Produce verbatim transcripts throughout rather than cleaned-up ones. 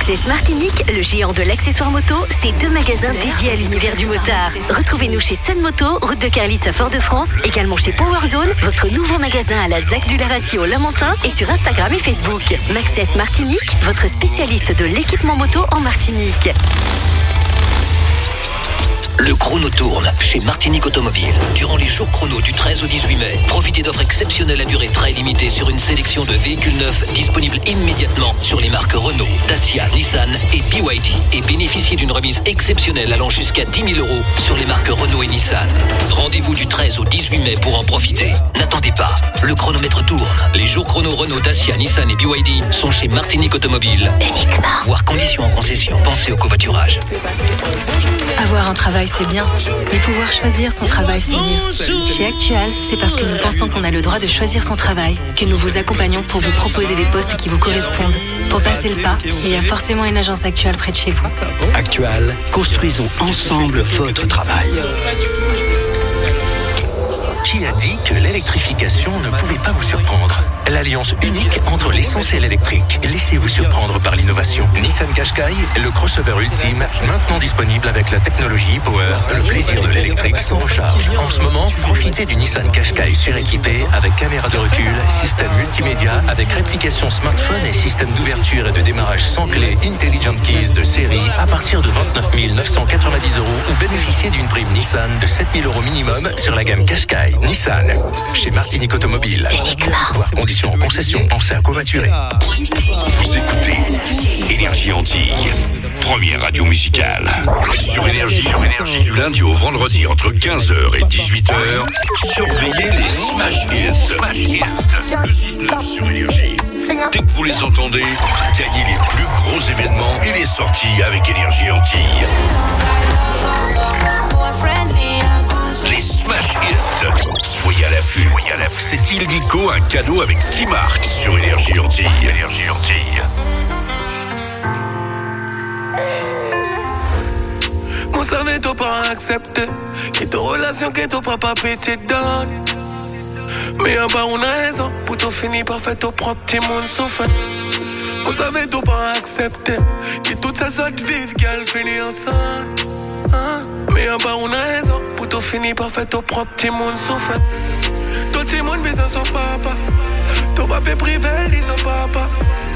Maxès Martinique, le géant de l'accessoire moto, c'est deux magasins dédiés à l'univers du motard. Retrouvez-nous chez Sun Moto, route de Carlis à Fort-de-France, également chez Powerzone, votre nouveau magasin à la Z A C du Laratier au Lamentin et sur Instagram et Facebook. Maxès Martinique, votre spécialiste de l'équipement moto en Martinique. Le chrono tourne chez Martinique Automobile. Durant les jours chrono du treize au dix-huit mai, profitez d'offres exceptionnelles à durée très limitée sur une sélection de véhicules neufs disponibles immédiatement sur les marques Renault, Dacia, Nissan et B Y D et bénéficiez d'une remise exceptionnelle allant jusqu'à dix mille euros sur les marques Renault et Nissan. Rendez-vous du treize au dix-huit mai pour en profiter. N'attendez pas, le chronomètre tourne. Les jours chrono Renault, Dacia, Nissan et B Y D sont chez Martinique Automobile. Uniquement. Voir conditions en concession. Pensez au covoiturage. Avoir un travail, c'est bien, mais pouvoir choisir son travail, c'est mieux. Chez Actual, c'est parce que nous pensons qu'on a le droit de choisir son travail que nous vous accompagnons pour vous proposer des postes qui vous correspondent. Pour passer le pas, il y a forcément une agence Actual près de chez vous. Actual, construisons ensemble votre travail. Qui a dit que l'électrification ne pouvait pas vous surprendre? L'alliance unique entre l'essence et l'électrique. Laissez-vous surprendre par l'innovation. Nissan Qashqai, le crossover ultime, maintenant disponible avec la technologie e-Power, le plaisir de l'électrique sans recharge. En ce moment, profitez du Nissan Qashqai suréquipé avec caméra de recul, système multimédia, avec réplication smartphone et système d'ouverture et de démarrage sans clé Intelligent Keys de série à partir de vingt-neuf mille neuf cent quatre-vingt-dix euros ou bénéficiez d'une prime Nissan de sept mille euros minimum sur la gamme Qashqai. Nissan, chez Martinique Automobile. Voir conditions en concession, pensez à covoiturer. Vous écoutez Énergie Antilles, première radio musicale. Sur Énergie, du lundi au vendredi entre quinze heures et dix-huit heures, surveillez les Smash Hits. Le six neuf sur Énergie. Dès que vous les entendez, gagnez les plus gros événements et les sorties avec Énergie Antilles. Les Smash Hits. Soyez à l'affût. C'est Ildico, un cadeau avec T-Mark sur Énergie Antilles. Énergie Antilles. Moi savais t'as pas accepté que ta relation que ton papa pété donne. Mais en bas on a raison pour tout finir par faire ton propre petit monde souffert. Moi savais t'as pas accepté que toute sa sorte vive qu'elle finit ensemble. Hein? Mais en bas on a raison pour tout finir par faire ton propre petit monde souffert. Ton petit monde besoin son papa. Ton papa privé dit son papa.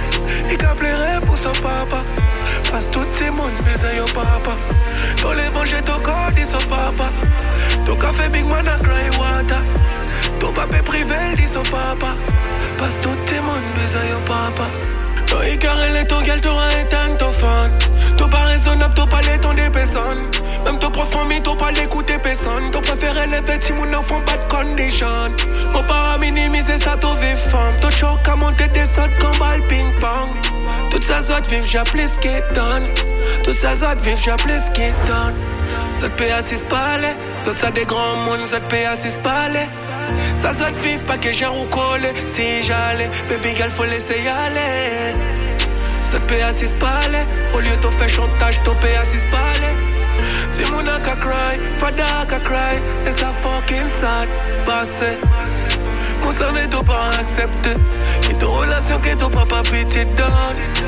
Il qu'a pleuré pour son papa. Parce que tout le monde besoin yon papa. Ton l'évangile ton corps dit son papa. Ton café big man a cry water. Ton papa privé dit son papa. Parce que tout le monde besoin yon papa. Ton écarrel et ton gueule t'aura éteint ton fan. Ton pas raisonnable, ton pas ton des personnes. Même ton prof famille, ton pas l'écouter personne. Ton préféré les vêtements, mon enfant pas de condition. Mon para minimiser ça, ton vive femme. Ton choc à monter des sortes comme balle ping-pong. Toutes ces autres vivent, j'appelle ce qui donne. Toutes ces autres vivent, j'appelle ce qui donne. Ça te paye à six palais. Ça, ça des grands mondes, ça te paye à six palais. Ça, ça te vive, pas que j'ai ou collé. Si j'allais, baby girl, faut laisser y aller. Ça te paye à six palais. Au lieu de faire chantage, t'en paye à six palais. Si mon a qu'à cry, fada qu'à cry. Et ça fucking sad, passé. Moi savais t'as pas accepté que ta relation que ton papa pitié donne.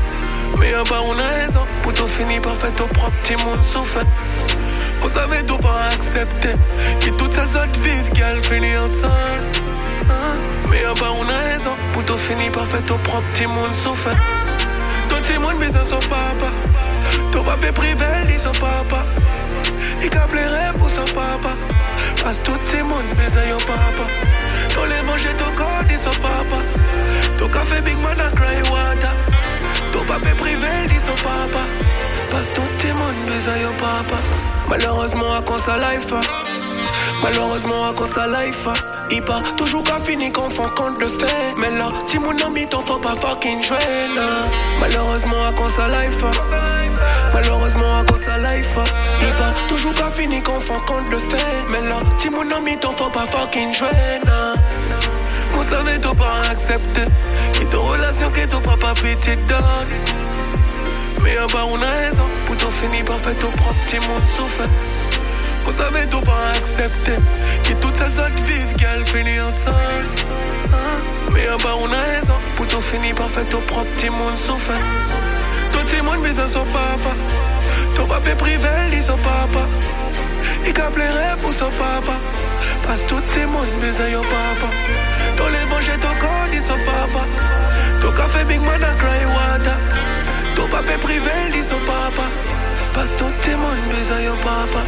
Mais en bas on a raison pour tout finir par faire ton propre petit monde souffert. Moi savais t'as pas accepté que toutes ces autres vivent qu'elles finissent ensemble. Hein? Mais en bas on a raison pour tout finir par faire ton propre petit monde souffert. Ton petit monde besoin son papa. Ton papa privé dit son papa. Il qu'a pleuré pour son papa. Parce que tout le monde besoin yon papa. Ton l'évangile ton corps dit son papa. Ton café big man a cry water. Ton papa privé dit son papa. Parce que tout le monde besoin yon papa. Malheureusement à cause de life. Malheureusement à cause de life. Il part toujours qu'à finir qu'on fait compte de fait. Mais là, si mon ami t'en faut pas fucking jouer là. Malheureusement à cause de life. Malheureusement à cause de life. Il part toujours qu'à finir qu'on fait compte de fait. Mais là, si mon ami t'en faut pas fucking jouer là. Moi savais t'as pas accepté que ta relation que ton papa pitié donne. Mais en bas on a raison pour tout finir par faire ton propre petit monde souffert. Vous savez t'as pas accepté que toutes ces autres vivent qu'elles finissent ensemble. Hein? Mais en bas on a raison pour tout finir par faire ton propre petit monde souffert. Tout le monde besoin son papa. Ton papa privé, dit son papa. Il a pleuré pour son papa. Parce que tout le monde besoin son papa. Ton l'évangile, ton corps, dit son papa. Ton café Big Man a cry water. Ton papa privé, dit son papa. Parce que tout le monde besoin son papa.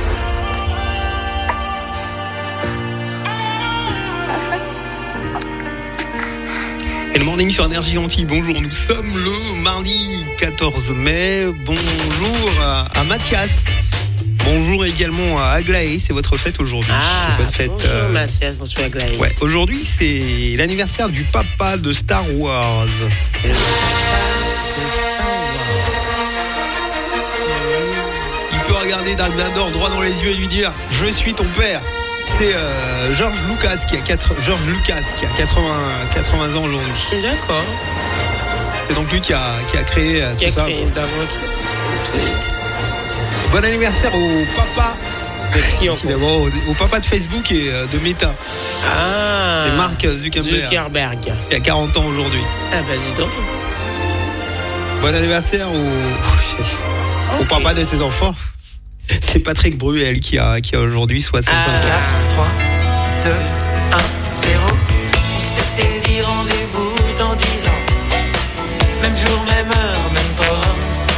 Et le morning sur Énergie Antilles. Bonjour, nous sommes le mardi quatorze mai. Bonjour à, à Mathias. Bonjour également à Aglaé, c'est votre fête aujourd'hui. Ah, bonne fête. Bonjour euh... Mathias, bonjour Aglaé. Ouais, aujourd'hui c'est l'anniversaire du papa de Star Wars. Le papa de Star Wars. Il peut regarder Dark Vador droit dans les yeux et lui dire « Je suis ton père ». C'est euh, George Lucas qui a quatre, George Lucas qui a quatre-vingts, quatre-vingts ans aujourd'hui. D'accord. C'est donc lui qui a, qui a créé euh, qui tout a ça. Créé Bon anniversaire au papa. De qui D'abord au, au papa de Facebook et euh, de Meta. Ah. C'est Mark Zuckerberg. Zuckerberg. Qui a quarante ans aujourd'hui. Ah bah dis donc. Bon anniversaire au, okay. au papa de ses enfants. C'est Patrick Bruel qui a, qui a aujourd'hui soixante-cinq ans. quatre, trois, deux, un, zéro. On s'était dit rendez-vous dans dix ans. Même jour, même heure, même port.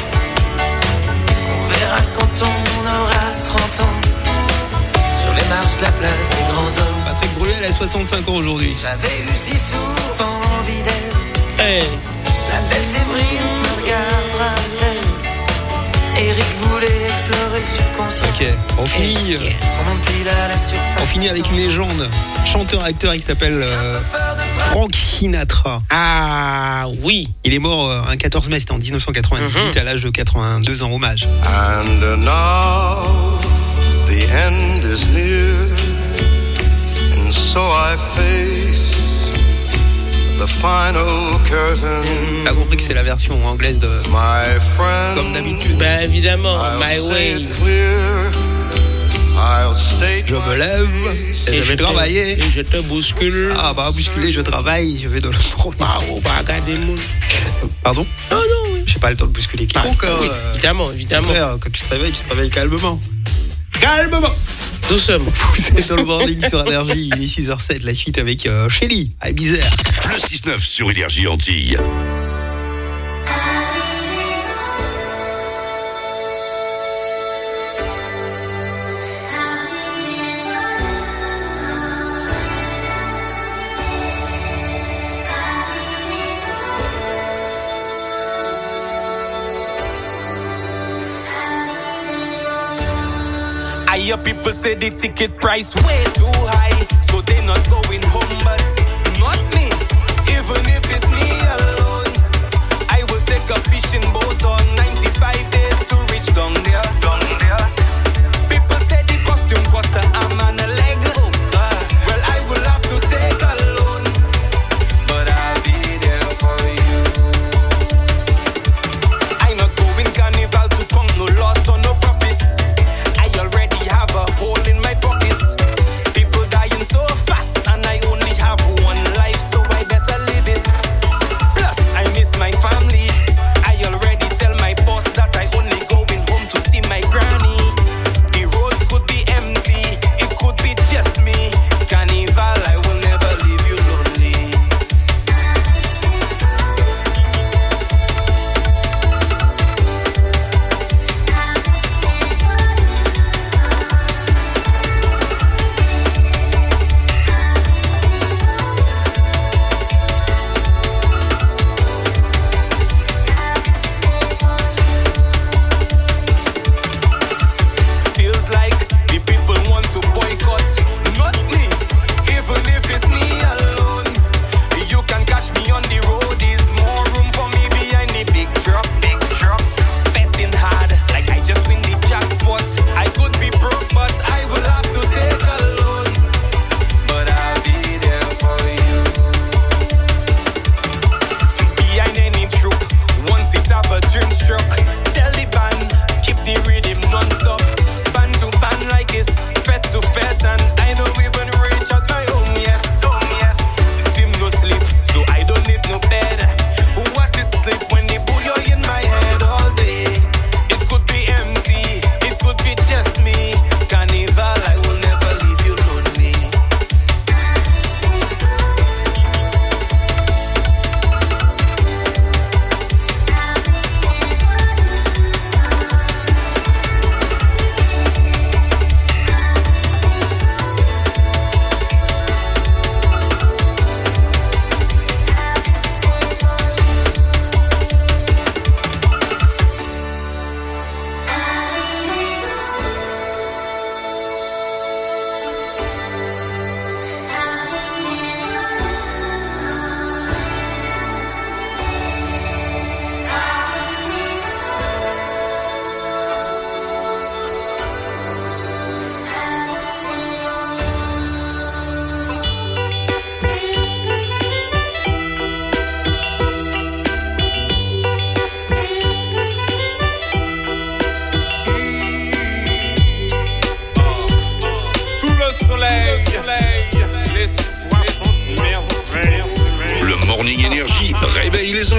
On verra quand on aura trente ans. Sur les marches de la place des grands hommes. Patrick Bruel a soixante-cinq ans aujourd'hui. J'avais eu si souvent envie d'elle. Hey. La belle Séverine me regardera-t-elle? Eric voulait explorer le subconscient. Ok, on finit, okay. euh, on finit avec une légende, chanteur-acteur qui s'appelle euh, Frank Sinatra. Ah oui. Il est mort euh, un quatorze mai, c'était en dix-neuf cent quatre-vingt-dix-huit, mm-hmm. à l'âge de quatre-vingt-deux ans, hommage. And now the end is near, and so I face the final curtain. T'as compris que c'est la version anglaise de My friend, comme d'habitude. Bah évidemment, My Way. Je me lève et, et je vais travailler. Et je te bouscule. Ah bah bousculer, je travaille, je vais dans le front. Ah oh, bah regardez mon. Pardon? Non non. Oui. J'ai pas le temps de bousculer quiconque. Ah, oui, euh, évidemment, évidemment. Frère, quand tu te réveilles, tu te réveilles calmement. Calmement. Doucement. Vous êtes dans le morning sur Énergie, il est six heures zéro sept, la suite avec euh, Shelly, à Ibiza. Le six neuf sur Énergie Antilles. I hear people say the ticket price way too high, so they not going home, but not me. Even if it's me alone, I will take a fishing boat on ninety-five days to reach down there. Down there. People say the costume cost a arm and a leg. Oh God. Well, I will have to take a loan, but I'll be there for you. I'm not going carnival to come no loss or no profits. I already have a hole in my pockets. People dying so fast, and I only have one life, so I better live it.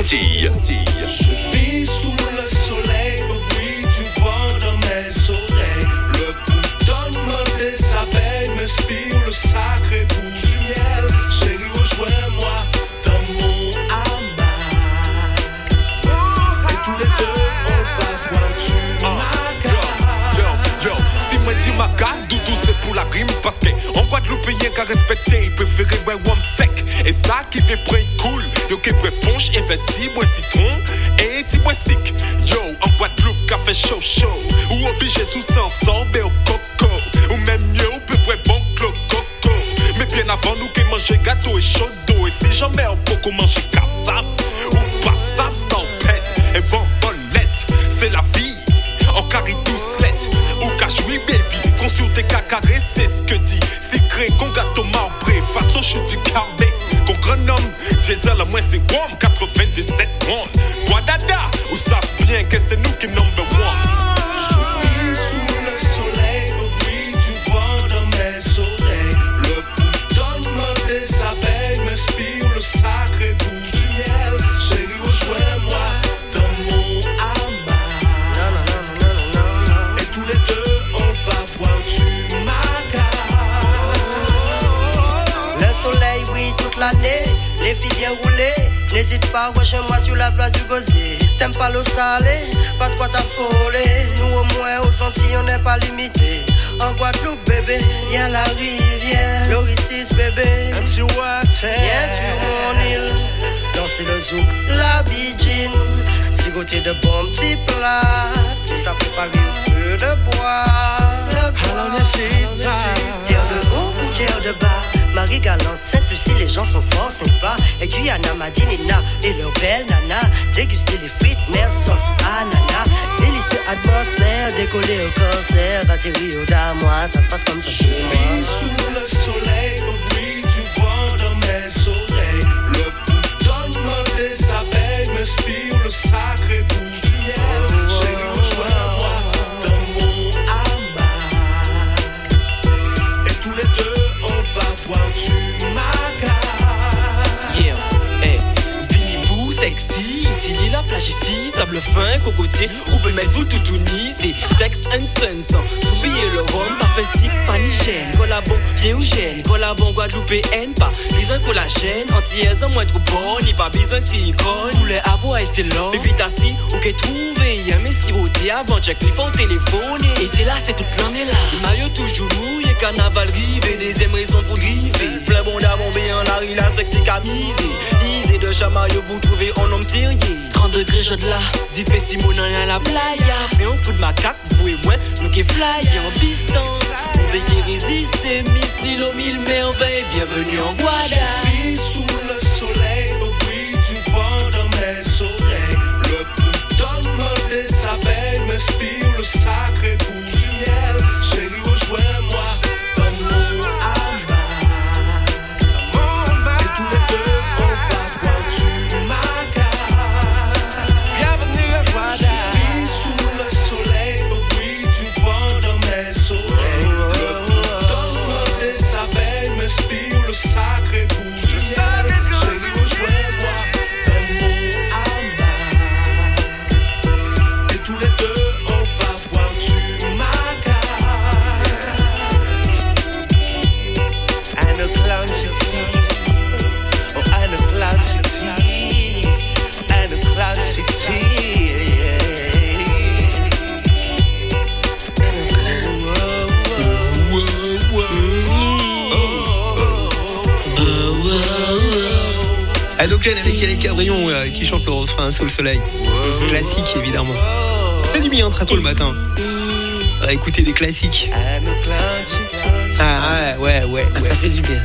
Antilles. Je vis sous le soleil, le bruit du vent dans mes oreilles. Le bourdonnement des abeilles m'inspire le sacré goût du miel. Chérie, rejoins-moi dans mon hamac. Et tous les deux, on va boire du maca. Yo, yo, si moi dis maca, doudou c'est pour la rime. Parce qu'en Guadeloupe, y'a qu'à respecter, il préférait ouais, wam sec. Et ça qui fait prendre cool. Yo, qui peut ponche, investi, moi citron. Et ti moi sick. Yo, en Guadeloupe, café chaud chaud. Ou obligé sous sans sorber au coco. Ou même mieux, ou peut prendre bon coco. Mais bien avant nous qui manger gâteau et chaud d'eau. Et si jamais on peut manger cassave. Ou pas ça, sans pète. Et vent bolette, c'est la vie. En carré doucelette. Ou cachoui baby. Consulte tes cacarés, c'est ce que dit. Secret qu'on gâteau marbré. Face au chute du carbé. Qu'on grand homme, diesel à moins c'est warm, quatre-vingt-dix-sept rondes. Guadada, ou savent bien que c'est nous qui number one. Je vis sous le soleil, le bruit du vent dans mes oreilles. Le bourdonnement des abeilles m'inspire le sacré goût du miel. Chérie, rejoins-moi dans mon hamac. Et tous les deux, on va boire du maca. Le soleil, oui, toute l'année, les filles bien roulées. N'hésite pas, rejoins-moi sur la place du Gosier. T'aimes pas l'eau salée, pas de quoi t'affoler. Nous au moins aux Antilles, on n'est pas limité. En Guadeloupe, bébé, y'a la rivière. L'Oricis, bébé, un petit water. Bien sur mon île, danser le zouk, la bidjine. Sigoter de bons petits plats. Tout ça préparé au feu de bois. Alors n'hésite pas. Terre de haut ou terre de bas. Marie Galante, Sainte-Lucie, les gens sont forts sympas. Et Guyana, Madinina et leur belle nana. Déguster les frites, mer, sauce, ananas. Délicieux atmosphère, décoller au concert. Atterrir au damois, ça se passe comme ça chez moi. Je vis sous le soleil, le bruit du vent dans mes oreilles. Le bourdonnement des abeilles m'inspire le sacré goût du miel. Chérie, rejoins-moi dans mon hamac. Et tous les deux, on va boire du maca. Yeah, hey, venez-vous sexy, tu dis la plage ici, sable fin, cocotier, ou peut mettre vous tout uni, c'est sex and sun, sans oublier le rhum, parfait si, pas ni gêne, collabon, bien ou gêne, collabon, guadeloupéenne, pas besoin collagène, anti-aise en moins trop bonne, ni pas besoin de silicone, poulet à bois et c'est l'homme, et puis t'as si, ou qu'est trouvé, y'a mes sirotés avant, check les fonds téléphoner, et t'es là, c'est toute l'année là, le maillot toujours mouillé, carnaval rivé, deuxième raison pour driver, plein bon d'amon, bien la rue, la sexy camisée, isée de chamaillot pour trouver un homme sérieux, trente degrés chaud là, dit fait Simon à la playa, mais un coup de macaque, vous et moi, nous qui fly en piston, on veut qui résister, Miss Lilo mille merveilles, bienvenue en Guada. Je vis sous le soleil, le bruit du vent dans mes oreilles. Le bourdonnement des abeilles m'inspire le sacré goût du miel. Chérie, rejoins-moi dans mon hamac. Et tous les deux, on va boire du maca. Bienvenue à Guada. Je vis sous le soleil, le bruit du vent dans mes oreilles. Le bourdonnement des abeilles m'inspire le sacré goût du miel. Chérie, rejoins-moi dans mon hamac. Et tous les deux, on va boire du maca. I know Cloud City. Oh, I know Cloud City. I know Cloud City. Adoclène avec Yannick Cabrion euh, qui chante le refrain sous le soleil. Wow. Classique évidemment. C'est du bien très tôt le matin. À écouter des classiques. Ah ouais ouais ouais. Ça fait du bien.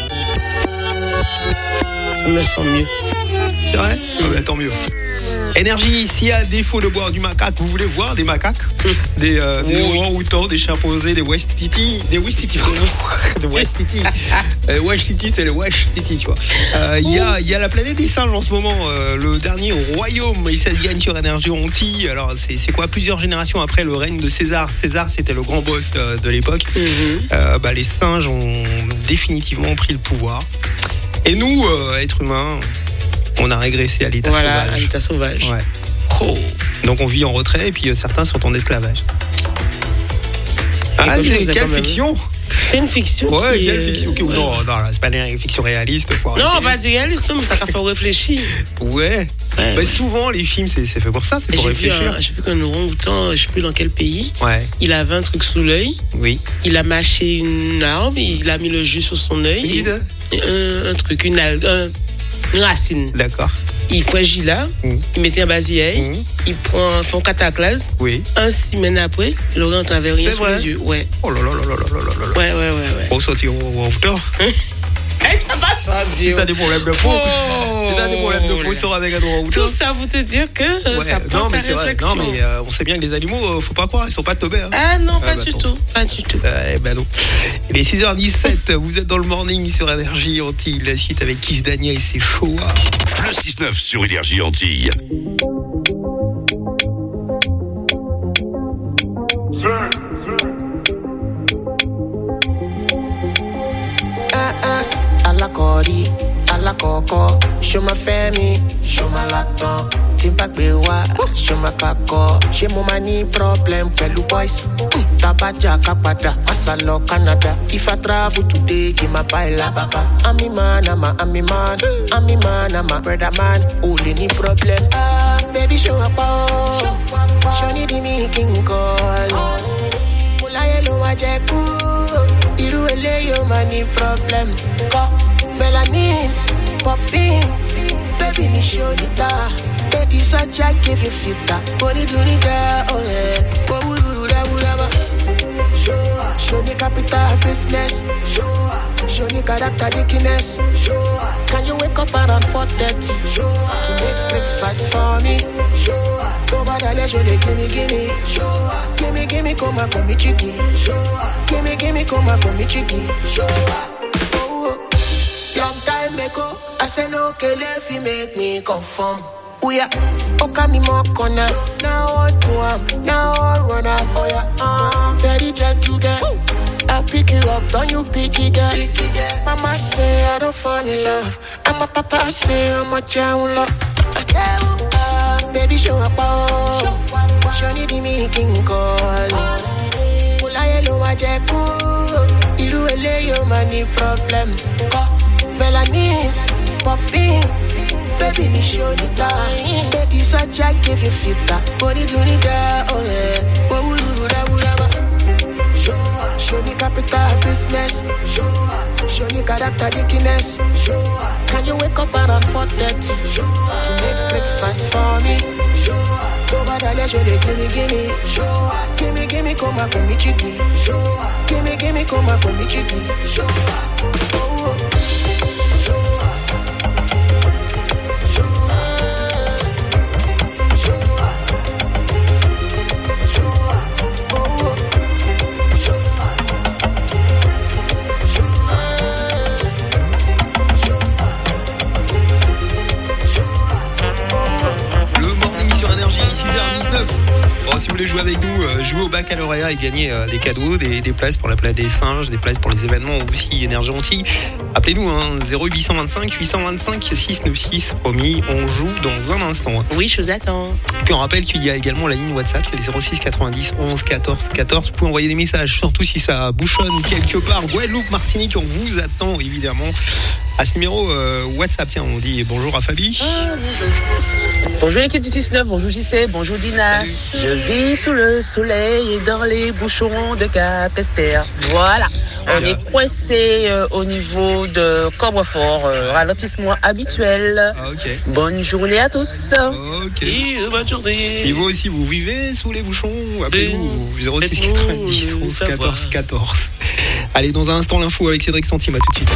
Je me sens mieux. C'est vrai? Ah bah, tant mieux. Énergie, si à défaut de boire du macaque, vous voulez voir des macaques, des, euh, des oui. orang-outans, des chimpanzés, des westiti, des westiti, des westiti. euh, westiti, c'est le westiti, tu vois. Il euh, y a, y a la planète des singes en ce moment, euh, le dernier royaume, et ça se gagne sur Énergie Antilles. Alors c'est, c'est quoi, plusieurs générations après le règne de César. César, c'était le grand boss euh, de l'époque. Mm-hmm. Euh, bah, les singes ont définitivement pris le pouvoir. Et nous, euh, êtres humains, On a régressé à l'état voilà, sauvage. à l'état sauvage. Ouais. Oh. Donc on vit en retrait et puis euh, certains sont en esclavage. Ah, Quelque chose, quelle quand même. fiction! C'est une fiction. Ouais, qui quelle est- fiction! Ouais. Non, non, là, c'est pas une fiction réaliste. Faut Non, arrêter. pas du réaliste, non, mais ça fait réfléchir. Ouais. Ouais, bah, ouais. Souvent, les films, c'est, c'est fait pour ça, c'est Et pour J'ai vu, réfléchir. un, j'ai vu qu'un orang-outan, je sais plus dans quel pays, Ouais. il avait un truc sous l'œil. Oui. Il a mâché une arbre, il a mis le jus sur son œil. Vide. Et un, un truc, une algue, un- une racine. D'accord. Il fragit là, Mmh. il mettait un basiaï, Mmh. il prend son cataclasme. Oui. Un semaine après, l'orang n'avait rien C'est sur vrai. les yeux. Ouais. Oh là là là là là là là là. Ouais, ouais, ouais, ouais. On sortit au au putain. Ça va, ça, Si t'as des problèmes de peau, Oh. si t'as des problèmes de peau, sors avec un orang outan. Tout ça vous te dire que euh, Ouais. ça prend Non, ta mais c'est vrai. réflexion. Non, mais euh, on sait bien que les animaux, euh, faut pas croire, ils sont pas teubés. Hein. Ah non, Ah, pas bah, du attends. tout, pas du tout. Eh ben non. Il est six heures dix-sept, vous êtes dans le morning sur Énergie Antilles. La suite avec Kiss Daniel, c'est chaud. Le six neuf sur Énergie Antilles. Ah ah, alla cori, alla coco, show my family, show my lato, timpa bewa, show my kako, she mo mani problem pẹ̀lú boys, mm, tabaja kapada, asalo Canada, if I travel today, give my baila baba, I'm a man, I'm a, I'm a man, I'm a man, I'm a brother man, only ni problem, ah, baby show up, oh, show ni di me king call, mulaye lo wa jẹ kú. Irú eléyìí ó máa ní problem. Kọ́ melanin popping baby ní ṣóníta. Baby sọ́jà give you filter. Onídùúnídà ọ̀rẹ́ owó rúru dáwúdáwá. Ṣóní capital business. Ṣóní character dickiness. Can you wake up around four thirty to make breakfast for me? Tó bá dalẹ̀ ṣo lè gimme gimme. Gimme gimme kó máa pọ̀ mí chicky. Gimme gimme kó máa pọ̀ mí chicky. Oh, long time ago, I say no kele fi make me conform. Oya, oka mi mo corner. Now what do am? Now I run am. Oya, uh, very gentle girl. I pick you up, don't you pick it, girl. Mama say I don't fall in love, and my papa say I'm a child love. Uh, baby show up, oh. Show ni di me king call. Mulaye lo wa jẹ kú. Irú eléyìí ó máa ní problem. Kọ́ melanin popping. Baby ní ṣóníta. Baby sọ́jà give you filter. Onídùúnídà ọ̀rẹ́ owó rúru dáwúdáwá. Ṣóní capital business. Ṣóní character dickiness. Can you wake up around four thirty to make breakfast for me? Tó bá dalẹ̀ ṣo lè gimme gimme. Gimme gimme kó máa pọ̀ mí chicky. Gimme gimme kó máa pọ̀ mí chicky. Oh, Le morning sur Énergie, six heures dix-neuf. Bon, si vous voulez jouer avec nous, euh, jouer au baccalauréat et gagner euh, des cadeaux, des, des places pour la planète des singes, des places pour les événements aussi Énergie Antilles. Appelez-nous, hein, zéro huit cent vingt-cinq huit cent vingt-cinq six cent quatre-vingt-seize. Promis, on joue dans un instant. Hein. Oui, je vous attends. Et puis on rappelle qu'il y a également la ligne WhatsApp, c'est le zéro six quatre-vingt-dix onze quatorze quatorze. Vous pouvez envoyer des messages, surtout si ça bouchonne quelque part. Guadeloupe, Martinique, on vous attend évidemment. À ce numéro euh, WhatsApp, tiens, on dit bonjour à Fabi. Bonjour l'équipe du six neuf, bonjour J C, bonjour Dina. Salut. Je vis sous le soleil et dans les bouchons de Cap-Esther. Voilà, on Bien. est coincé euh, au niveau de Cobrefort, euh, ralentissement habituel. Ah, okay. Bonne journée à tous. Ok. Et bonne journée. Et vous aussi, vous vivez sous les bouchons? Appelez-nous zéro six quatre-vingt-dix onze quatorze quatorze. Allez, dans un instant, l'info avec Cédric Centime, à tout de suite.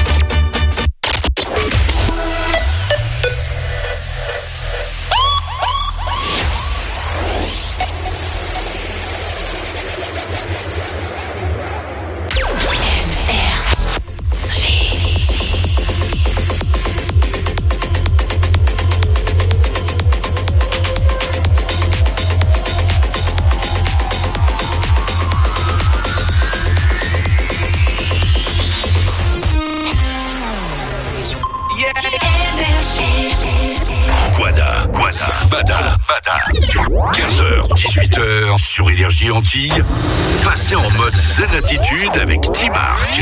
heures sur Énergie Antilles, passez en mode zen attitude avec T-Mark.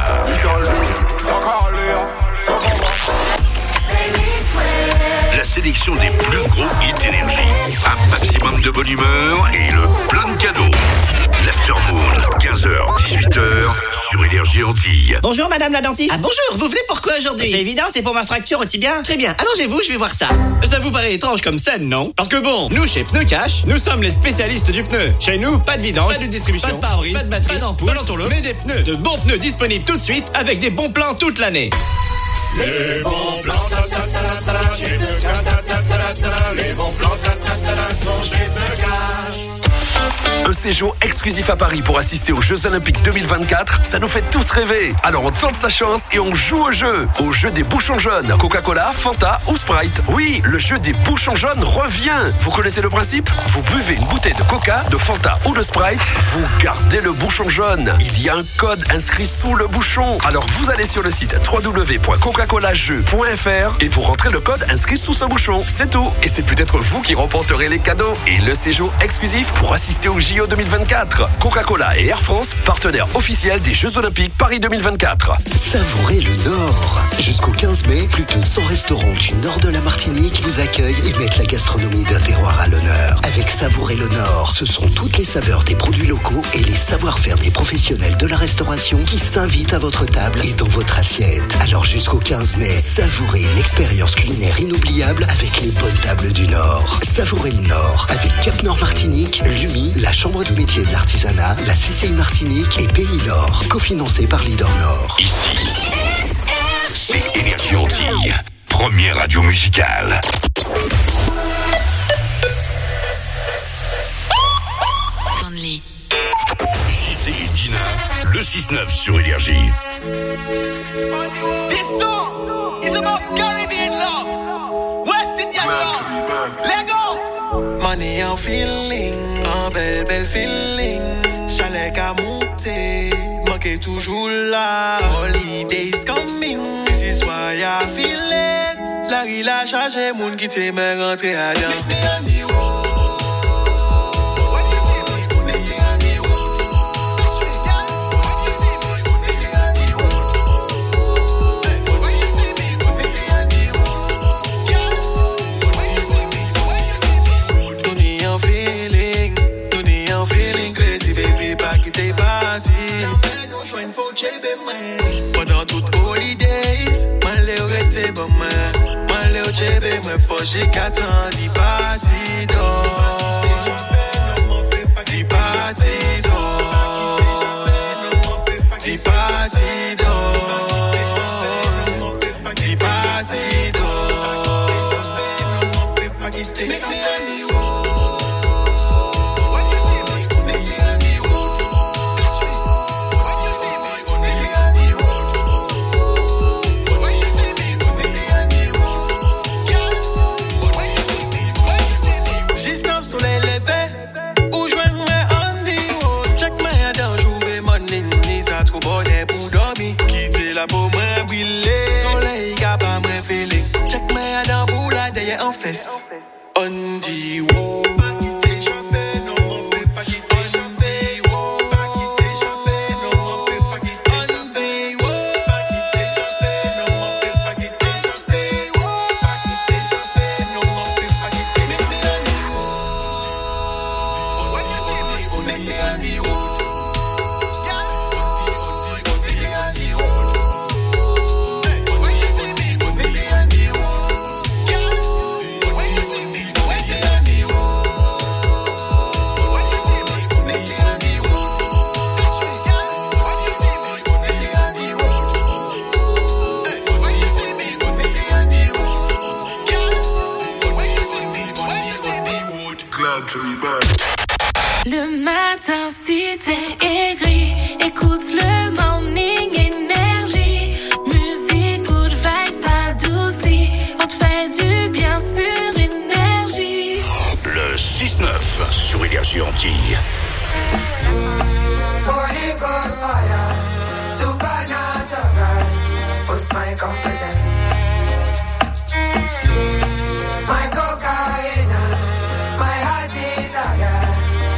La sélection des plus gros hits énergie, un maximum de bonne humeur et le plein de cadeaux. L'Aftermoon, quinze heures dix-huit heures sur Énergie Antilles. Bonjour madame la dentiste. Ah bonjour, vous venez pourquoi aujourd'hui? C'est évident, c'est pour ma fracture au tibia. Très bien, allongez-vous, je vais voir ça. Ça vous paraît étrange comme scène, non? Parce que bon, nous chez Pneu Cash, nous sommes les spécialistes du pneu. Chez nous, pas de vidange, pas de distribution, pas de pare-brise, pas de batterie, pas d'ampoule, pas d'entourloupe, mais des pneus. De bons pneus disponibles tout de suite avec des bons plans toute l'année. Les bons plans, chez Pneu Cash, les bons plans, sont chez Pneu Cash. Un séjour exclusif à Paris pour assister aux Jeux Olympiques deux mille vingt-quatre, ça nous fait tous rêver. Alors on tente sa chance et on joue au jeu. Au jeu des bouchons jaunes, Coca-Cola, Fanta ou Sprite. Oui, le jeu des bouchons jaunes revient. Vous connaissez le principe? Vous buvez une bouteille de Coca, de Fanta ou de Sprite, vous gardez le bouchon jaune. Il y a un code inscrit sous le bouchon. Alors vous allez sur le site w w w point coca cola jeux point f r et vous rentrez le code inscrit sous ce bouchon. C'est tout. Et c'est peut-être vous qui remporterez les cadeaux et le séjour exclusif pour assister aux J O deux mille vingt-quatre. Coca-Cola et Air France, partenaires officiels des Jeux Olympiques Paris deux mille vingt-quatre. Savourez le Nord. Jusqu'au quinze mai, plus de cent restaurants du nord de la Martinique vous accueillent et mettent la gastronomie d'un terroir à l'honneur. Avec Savourez le Nord, ce sont toutes les saveurs des produits locaux et les savoir-faire des professionnels de la restauration qui s'invitent à votre table et dans votre assiette. Alors jusqu'au quinze mai, savourez une expérience culinaire inoubliable avec les bonnes tables du Nord. Savourez le Nord avec Cap Nord Martinique, l'U M I, la Chambre de métier de l'artisanat, la C C I Martinique et Pays Nord, cofinancé par Leader Nord. Ici, c'est Énergie Antilles, première radio musicale. J C et Dina, le six neuf sur Énergie. This song is about Caribbean love, West Indian love. Let go. Money and feeling, un bel bel feeling. Chalet qu'à monter, manqué toujours là. Holidays coming, this is why I feel it. La rue la chargé, moun qui t'aime rentrer à dedans. Pendant toutes holidays, man le rete bon man, man le chebe me fâché qu'attend di parti d'or, di parti d'or, di parti d'or, di parti d'or. Pour moi briller, soleil capable me feeling. Check me dans boula derrière en fesse. On dit wow. Le matin si t'es aigri, écoute le morning énergie. Musique, good vibes, s'adoucit, on te fait du bien sur énergie. Le six neuf sur Énergie Antilles. Holy Ghost fire, supernatural, boost my confidence. My cocaine, my heart desire.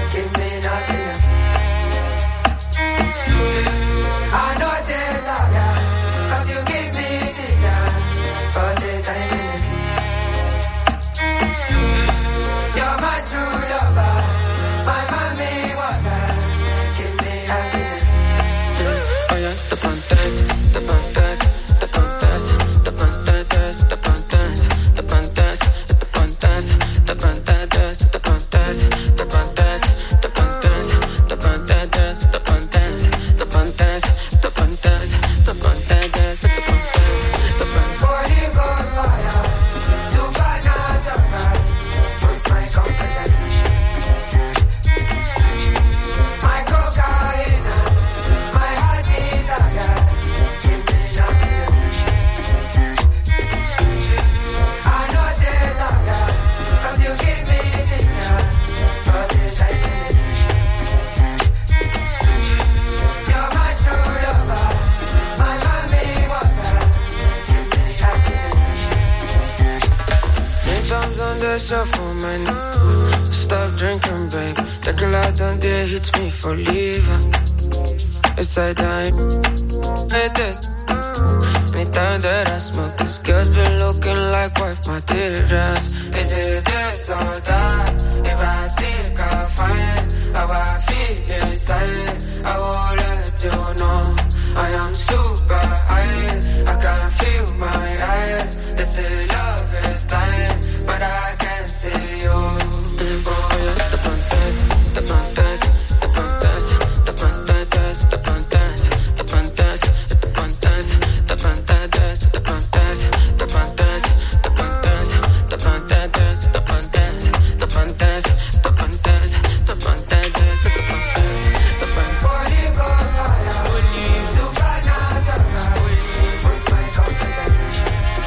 yourself on my knee. Stop drinking, babe. Tequila done there hits me for leaving. It's like that. It is. Anytime that I smoke, this girl's been looking like wife materials. Is it this or that? If I seek, I'll find how I feel inside. I will let you know I am super high. I can feel my eyes. They say love is dying, but I can't see you. Oh yeah, the pantas, the pantas, the pantas, the pantas, the pantas, the pantas, the pantas, the pantas, the pantas, the pantas, the pantas, the pantas, the pantas, the pantas, the pantas, the pantas, the pantas, the pantas. Body goes higher, only to banana, only what's my confidence?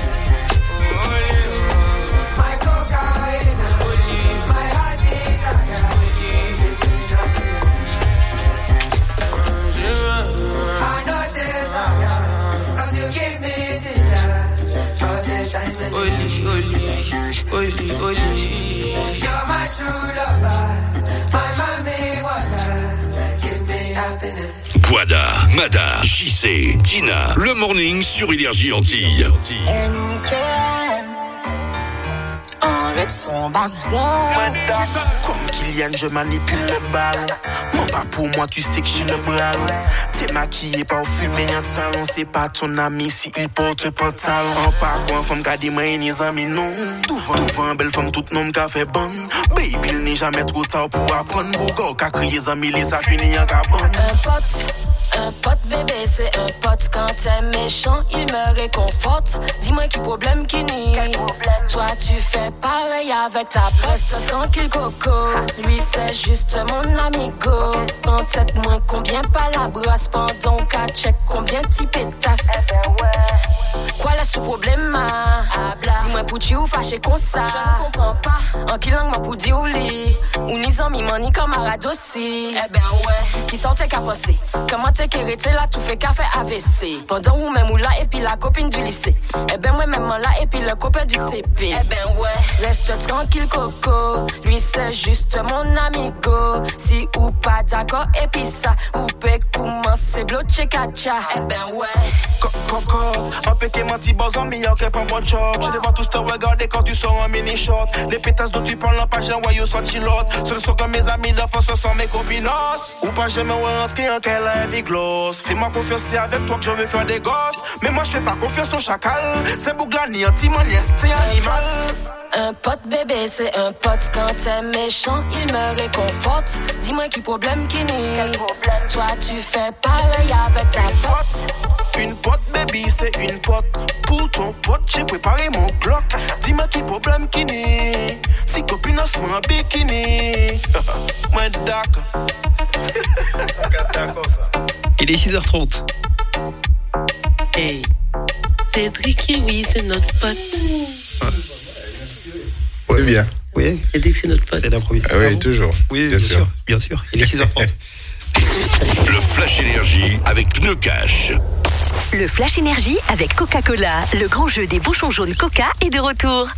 My cocaine, only my heart desire, only I know that cause you give me ginger all the time. Only, only, only, only. You're my true lover, my mommy water, give me happiness. Guada, Mada, J C, Tina, le morning sur Énergie Antilles. M K M, arrête son bazar. Comme Kylian, je manipule le ballon. Mon pas pour moi, tu sais que j'ai le bras long. T'es maquillé, pas au fumé, y'a de salon. C'est pas ton ami si il porte pantalon. En pas quoi, femme garder moi et les amis, non. Devant belle femme, toute nom qu'a fait bon. Baby, il n'est jamais trop tard pour apprendre. Bouga, qu'a crié, les amis, les a fini en cabane. Un pote, un pote bébé, c'est un pote. Quand t'es méchant, il me réconforte. Dis-moi qui problème qui nie. Toi, tu fais pareil avec ta pote. Reste tranquille, coco. Lui, c'est juste mon amigo. En tête, moins combien pas la brasse. Pendant qu'à check combien t'y pétasses. Quoi laisse tout problème, ah? Dis-moi pour tu ou fâché comme ça. Je ne comprends pas. En qui langue, moi pour dire ou li. Ou ni zami, man, ni camarade aussi. Eh ben ouais. Qui sortait qu'à passer. Comment t'es qu'érité là, tout fait café A V C. Pendant ou même ou là, et puis la copine du lycée. Eh ben moi même là, et puis le copain du C P. Eh ben ouais. Reste tranquille, coco. Lui, c'est juste mon amigo. Si ou pas d'accord, et puis ça. Ou peut commencer bloquer kacha. Eh ben ouais. Coco, un pété menti bazan, meilleur qu'un bon bon job. Je les vois tous te regarder quand tu sors en mini short. Les pétasses dont tu parles en page, un voyou sans chilote. Ce ne sont que mes amis d'enfance, ce sont mes copinos. Ou pas jamais rentrer en qu'elle a big gloss. Fais-moi confiance, c'est avec toi que je veux faire des gosses. Mais moi je fais pas confiance au chacal. C'est Bouglani, anti-maniès, c'est animal. Un pote bébé, c'est un pote. Quand t'es méchant, il me réconforte. Dis-moi qui problème qui nie. Toi tu fais pareil avec ta pote. Une pote baby, c'est une pote. Pour ton pote, j'ai préparé mon Glock. Dis-moi qui problème qui nie. Si copine se met en bikini. Moi d'accord. Il est six heures trente. Hey, Cédric, oui, c'est notre pote. Oui, bien. Oui. Cédric, c'est notre pote. C'est d'improviser. Ah oui, toujours. Oui, bien, bien sûr. sûr. Bien sûr. Il est six heures trente. Le Flash Énergie avec Pneu Cash. Le Flash Énergie avec Coca-Cola. Le grand jeu des bouchons jaunes Coca est de retour.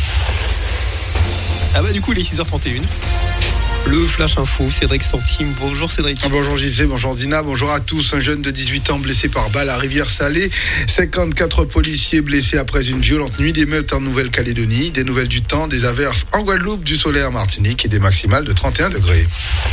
Ah bah du coup, il est six heures trente et une. Le Flash Info, Cédric Centime. Bonjour Cédric. Bonjour J C, bonjour Dina, bonjour à tous. Un jeune de dix-huit ans blessé par balle à Rivière-Salée. cinquante-quatre policiers blessés après une violente nuit d'émeute en Nouvelle-Calédonie. Des nouvelles du temps, des averses en Guadeloupe, du soleil en Martinique et des maximales de trente et un degrés.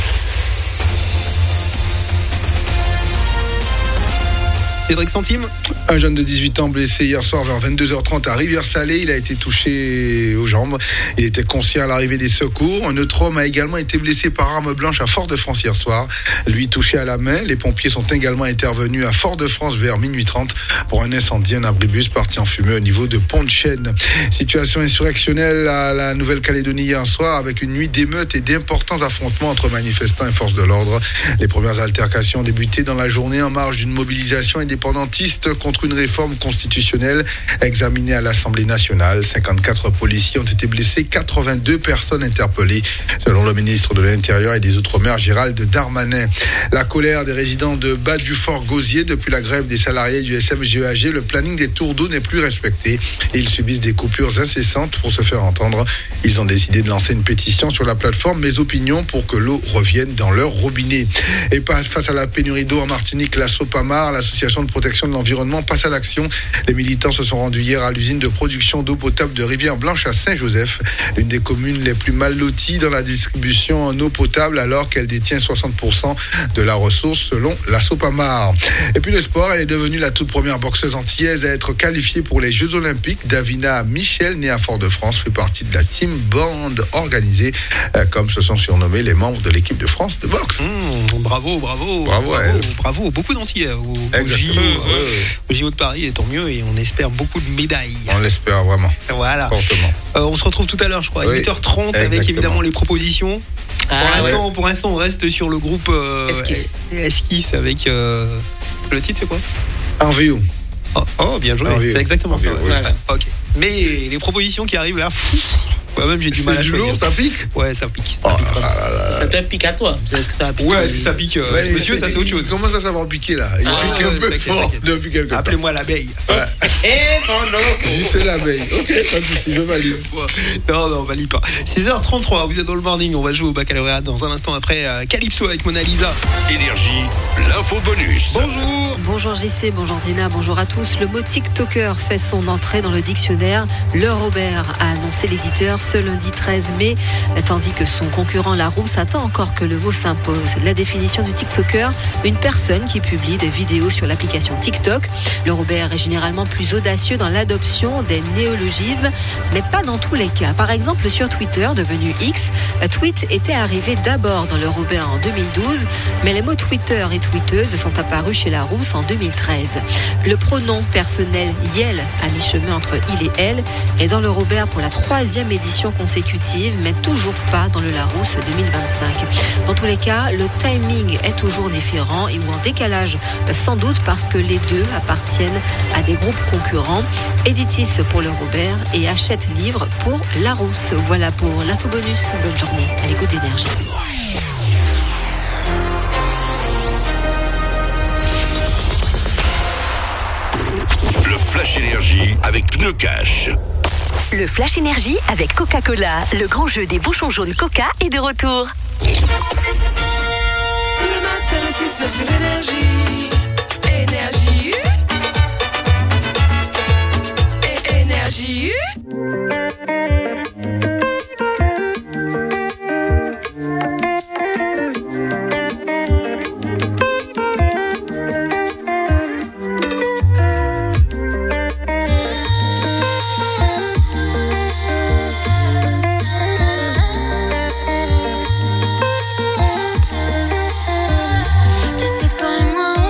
Cédric Centime. Un jeune de dix-huit ans blessé hier soir vers vingt-deux heures trente à Rivière-Salée. Il a été touché aux jambes. Il était conscient à l'arrivée des secours. Un autre homme a également été blessé par arme blanche à Fort-de-France hier soir. Lui touché à la main. Les pompiers sont également intervenus à Fort-de-France vers minuit trente pour un incendie. Un abribus parti en fumée au niveau de Pont-de-Chêne. Situation insurrectionnelle à la Nouvelle-Calédonie hier soir avec une nuit d'émeutes et d'importants affrontements entre manifestants et forces de l'ordre. Les premières altercations ont débuté dans la journée en marge d'une mobilisation et indépendantistes contre une réforme constitutionnelle examinée à l'Assemblée nationale. cinquante-quatre policiers ont été blessés, quatre-vingt-deux personnes interpellées, selon le ministre de l'Intérieur et des Outre-mer, Gérald Darmanin. La colère des résidents de Bas-du-Fort-Gosier depuis la grève des salariés du S M G E A G. Le planning des tours d'eau n'est plus respecté et ils subissent des coupures incessantes pour se faire entendre. Ils ont décidé de lancer une pétition sur la plateforme Mes Opinions pour que l'eau revienne dans leur robinet. Et face à la pénurie d'eau en Martinique, la Sopamar, l'association de protection de l'environnement, passe à l'action. Les militants se sont rendus hier à l'usine de production d'eau potable de Rivière-Blanche à Saint-Joseph, l'une des communes les plus mal loties dans la distribution en eau potable alors qu'elle détient soixante pour cent de la ressource selon la Sopamar. Et puis le sport, elle est devenue la toute première boxeuse antillaise à être qualifiée pour les Jeux Olympiques. Davina Michel, née à Fort-de-France, fait partie de la team band organisée, euh, comme se sont surnommés les membres de l'équipe de France de boxe. Mmh, bravo, bravo, bravo, bravo, bravo, beaucoup d'Antillais au, au J O, euh, au J O de Paris, et tant mieux, et on espère beaucoup de médailles. On l'espère vraiment. Voilà. Fortement. Euh, on se retrouve tout à l'heure, je crois, à oui, huit heures trente, exactement. Avec évidemment les propositions. Ah, pour, l'instant, ouais. pour l'instant, on reste sur le groupe euh, Esquisse. Esquisse avec euh, le titre, c'est quoi? En view. Oh, oh, bien joué. C'est exactement ça. Ouais. Voilà. Ok. Mais les propositions qui arrivent là, pff, moi-même j'ai du mal à choisir. C'est du lourd, ça pique. Ouais, ça pique. Ça, ça, pique là, là, là, ça te pique à toi. Est-ce que ça va piquer? Ouais, est-ce que ça pique euh, ouais, monsieur, ça c'est autre chose. Comment ça, ça va piquer là? Il ah, pique ouais, un peu t'inquiète, fort t'inquiète. depuis quelque temps. Appelez-moi l'abeille. Ouais. Et pendant. C'est l'abeille. Ok, pas de soucis, je valide. Non, non, on valide pas. six heures trente-trois, vous êtes dans le morning. On va jouer au baccalauréat dans un instant après euh, Calypso avec Mona Lisa. Énergie, l'info bonus. Bonjour. Bonjour J C, bonjour Dina, bonjour à tous. Le mot TikToker fait son entrée dans le dictionnaire. Le Robert a annoncé l'éditeur ce lundi treize mai, tandis que son concurrent Larousse attend encore que le mot s'impose. La définition du TikToker, une personne qui publie des vidéos sur l'application TikTok. Le Robert est généralement plus audacieux dans l'adoption des néologismes, mais pas dans tous les cas. Par exemple, sur Twitter, devenu X, tweet était arrivé d'abord dans le Robert en deux mille douze, mais les mots Twitter et tweeteuse sont apparus chez Larousse en deux mille treize. Le pronom personnel Yel, à mi-chemin entre il et elle, est dans le Robert pour la troisième édition consécutive, mais toujours pas dans le Larousse deux mille vingt-cinq. Dans tous les cas, le timing est toujours différent et ou en décalage, sans doute parce que les deux appartiennent à des groupes concurrents. Editis pour le Robert et Hachette Livre pour Larousse. Voilà pour l'info bonus. Bonne journée à l'écoute d'Énergie. Le Flash Énergie avec Pneu Cash. Le Flash Énergie avec Coca-Cola. Le grand jeu des bouchons jaunes Coca est de retour. Tous les matins, les six neuf sur Énergie. Énergie. Et Énergie. Tu sais que toi et moi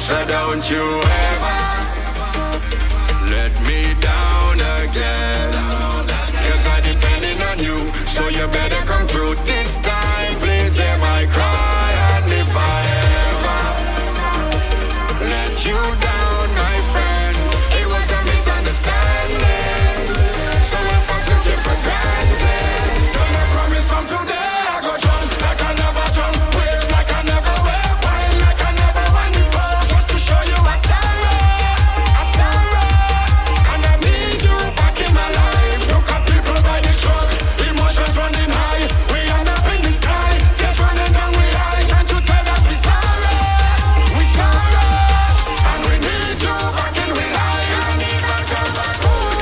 So don't you ever let me down again. Cause I'm depending on you, so you better come through this time. Please hear my cry, and if I ever let you down, my friend, it was a misunderstanding. So if I took you for granted, don't I promise from today I go drunk like I never drunk, wave like I never wave, wine like I never wine before, just to show you I sorry, I sorry, and I need you back in my life. Look at people by the truck, emotions running high, we end up in the sky, tears running down we eye. Can't you tell that we sorry, we sorry, and we need you back in we life. I need my girl back home.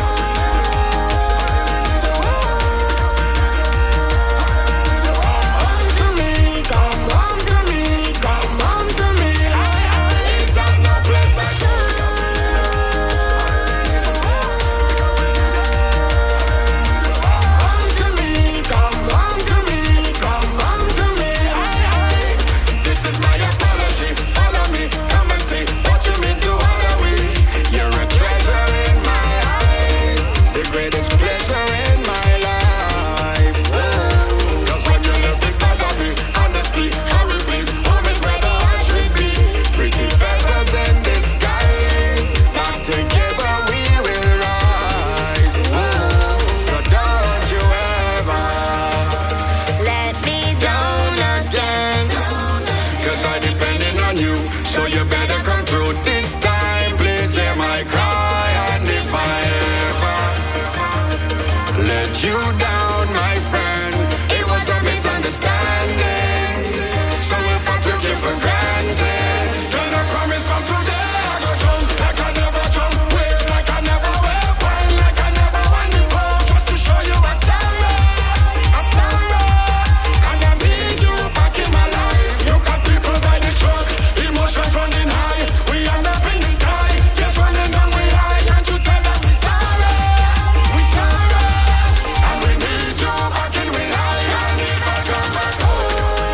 Home to me, come home to me, come home to me. I, I ain't got no place like you. Home to me, come home to me, come home to me. I, I. This is my apology. Follow me, come and see what you mean to all of we. You're a treasure in my eyes, the greatest pleasure in my life. Cause when you live it bother me, honestly, hurry please, home is where the heart should be. Pretty feathers in disguise, not together we will rise. So don't you ever let me down again. Cause I'm depending on you, so you better come through this time. Please hear my cry, and if I ever let you down, my friend, it was a misunderstanding. So if I took you for granted, then I promise from today I go drunk like I never drunk, wave like I never wave, wine like I never wine before, just to show you I sorry, I sorry, and I need you back in my life. Look at people by the truck, emotions running high, we end up in the sky, tears running down we eye. Can't you tell that we sorry, we sorry, and we need you back in we life. I need my girl back home.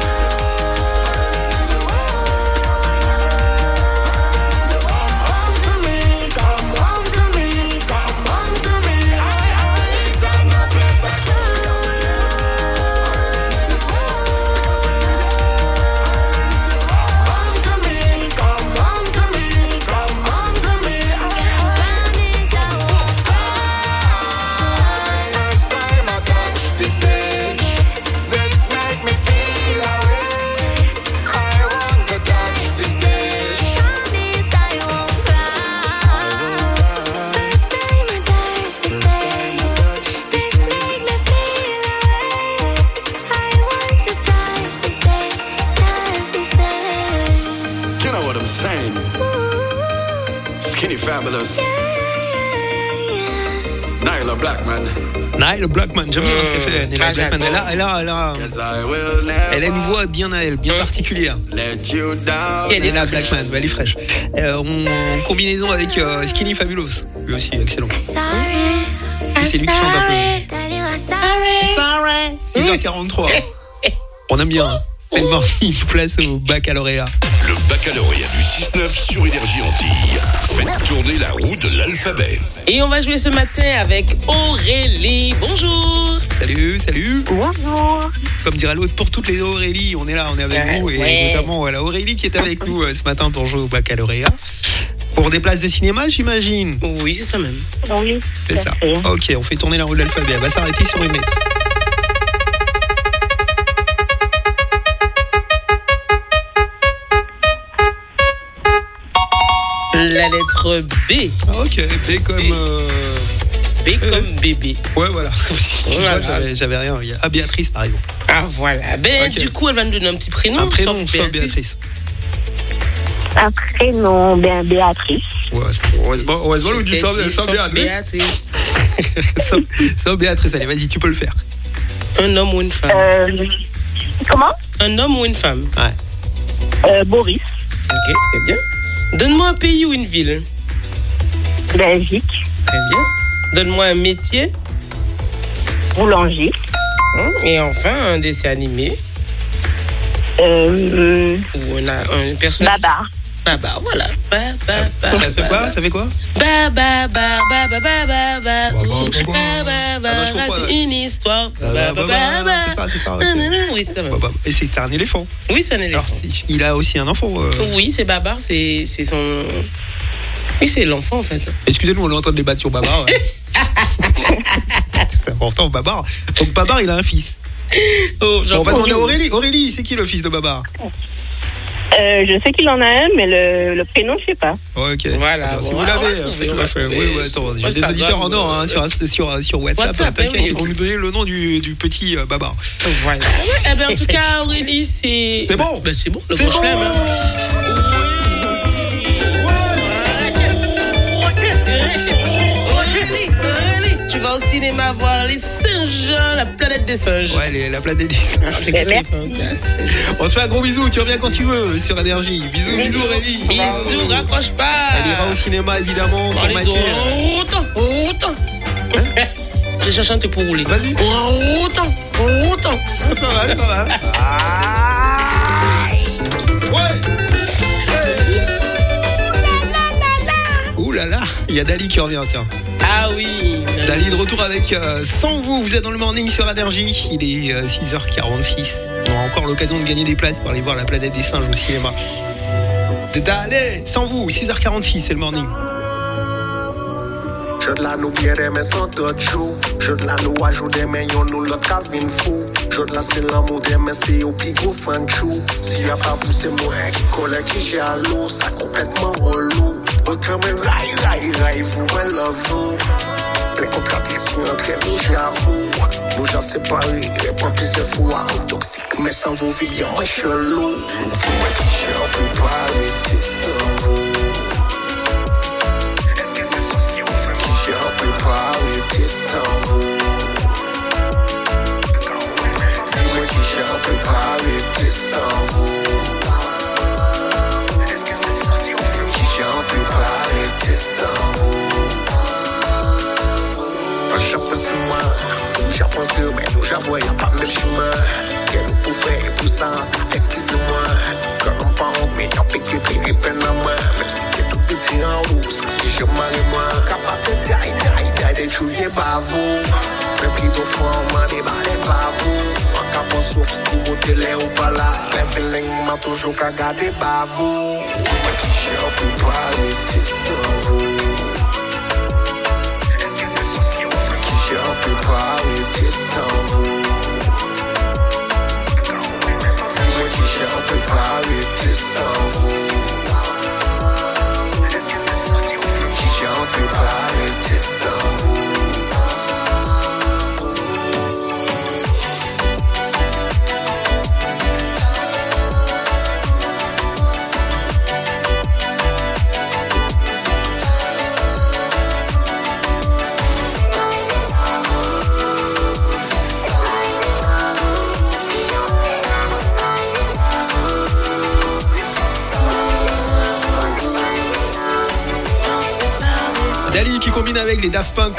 Home to me, come home to me, come home to me. I, I ain't got no place like you. Home to me, come home to me, come home to me. First time I touch the stage, this make me feel away. I want to touch the stage. Promise I won't cry. First time I touch the stage, this make me feel away. I want to touch the stage, touch the stage. You know what I'm saying? Skinny Fabulous. Nyla Blackman. Nyla Blackman, j'aime bien ce qu'elle fait. Nyla Ah, Blackman, elle a, elle a, elle a, Cause I will never elle a une voix bien à elle, bien particulière. let you down. Elle est Nyla fraîche. Blackman, bah, elle est fraîche. Euh, on- en combinaison avec euh, Skinny Fabulous, lui aussi excellent. Et c'est lui qui chante un peu. six heures quarante-trois. On aime bien. Hein. C'est le morning, place au baccalauréat. Le baccalauréat du six neuf sur Énergie Antilles. Faites tourner la roue de l'alphabet. Et on va jouer ce matin avec Aurélie. Bonjour. Salut, salut. Bonjour. Comme dirait l'autre, pour toutes les Aurélie, on est là, on est avec Ouais, vous. Et ouais. notamment voilà, Aurélie qui est avec nous euh, ce matin pour jouer au baccalauréat. Pour des places de cinéma, j'imagine. Oui, c'est ça même. Oui, C'est ça. Ok, on fait tourner la roue de l'alphabet. Elle va s'arrêter sur une lettre. La lettre B. Ah, ok, B comme. Euh... B comme bébé. Ouais, voilà. Voilà. J'avais, j'avais rien. Il y a ah, Béatrice, par exemple. Ah, voilà. Ben, Ok. du coup, elle va nous donner un petit prénom. Un prénom, sauf sauf Béatrice. Béatrice. Un prénom, ben, Béatrice. Ouais, on va se voir- on va se voir où du Sauf sans sans Béatrice. Béatrice. Sans- Sans Béatrice, allez, vas-y, tu peux le faire. Un homme ou une femme. Euh, comment Un homme ou une femme. Ouais. euh, Boris. Ok, très bien. Donne-moi un pays ou une ville. Belgique. Très bien. Donne-moi un métier. Boulanger. Et enfin, un dessin animé. Euh, Ou on a un personnage. Babar. Babar, voilà. Babar, babar. Ça fait quoi? Ça fait quoi? Babar, babar, babar, babar. Babar, babar. Une histoire. Babar, babar. C'est ça, c'est ça. Oui, c'est ça. Et c'est un éléphant. Oui, c'est un éléphant. Alors, il a aussi un enfant. Euh... Oui, c'est Babar, c'est, c'est son. Oui, c'est l'enfant en fait. Excusez-nous, on est en train de débattre sur Babar. Ouais. C'est important, Babar. Donc Babar, il a un fils. Oh, bon, on va demander à Aurélie. Aurélie, c'est qui le fils de Babar? Euh, je sais qu'il en a un, mais le, le prénom, je sais pas. Ok. Voilà. Alors, bon, si vous l'avez, faites-le. Fait. Oui, oui, attends. J'ai des auditeurs en or hein, sur, sur, sur WhatsApp. WhatsApp t'inquiète, oui. Ils vont nous donner le nom du, du petit euh, Babar. Voilà. Eh ben, en tout cas, Aurélie, c'est. C'est bon. Ben, c'est bon. Le c'est bon. Flemme, hein. Tu vas au cinéma voir les Saint-Jean, la planète des singes. Ouais, les, la planète des singes. C'est fantastique. On te fait un gros bisou, tu reviens quand tu veux sur Énergie. Bisous, bisous, Aurélie. Bisous, raccroche pas. Elle ira au cinéma, évidemment. Pour autant, autant. Hein? Je cherche un truc pour rouler. Vas-y. Autant, autant. C'est pas mal, c'est pas mal. Ah ouais. Ouh là là, il y a Dali qui revient, tiens. Ah oui. Dali de retour avec euh, Sans vous, vous êtes dans le morning sur Énergie. Il est euh, six heures quarante-six. On a encore l'occasion de gagner des places pour aller voir la planète des singes au cinéma. Allez, Sans vous, six heures quarante-six, c'est le morning. Je de la nous pierre mais sans d'autres jours. Je de la nous ajoute mais yon nous l'autre cabine fou. Je de la c'est l'amour des mais c'est au plus gros fan chou. Si y'a pas vous c'est moi qui colle qui jaloux. Ça complètement relou. Autant me raille raille raille vous me love vous. Les contradictions entre nous j'avoue. Nous j'en séparés et pas plusieurs fois. Toxique mais sans vous vivre moi chelou. Dis-moi qui j'en peux pas arrêter sans vous. Je peux pas arrêter sans vous. Dis-moi qui je peux pas arrêter sans vous. Qui je peux pas arrêter sans vous. Je pense moi, je pense mais nous j'avoue y'a pas le chemin. Qu'elle nous pouvait pour ça, excusez-moi. Quand on parle mais y'a pas que des peines à moi. Même si t'es tout petit en haut, ça fait je marie moi. Capable de dire, dire, dire, de jouer pas vous. Même qui t'offre fois on m'a débarré pas vous. En capant sauf si vous télé ou pas là. Les feelings m'a toujours qu'à garder pas vous. Dis-moi qui je peux pas arrêter sans vous. Est-ce que c'est ça si on fait qui je peux pas arrêter sans vous. Dis-moi qui je peux pas arrêter sans vous. Est-ce que c'est ça si on fait qui je peux pas arrêter sans vous. Dali qui combine avec les Daft Punk.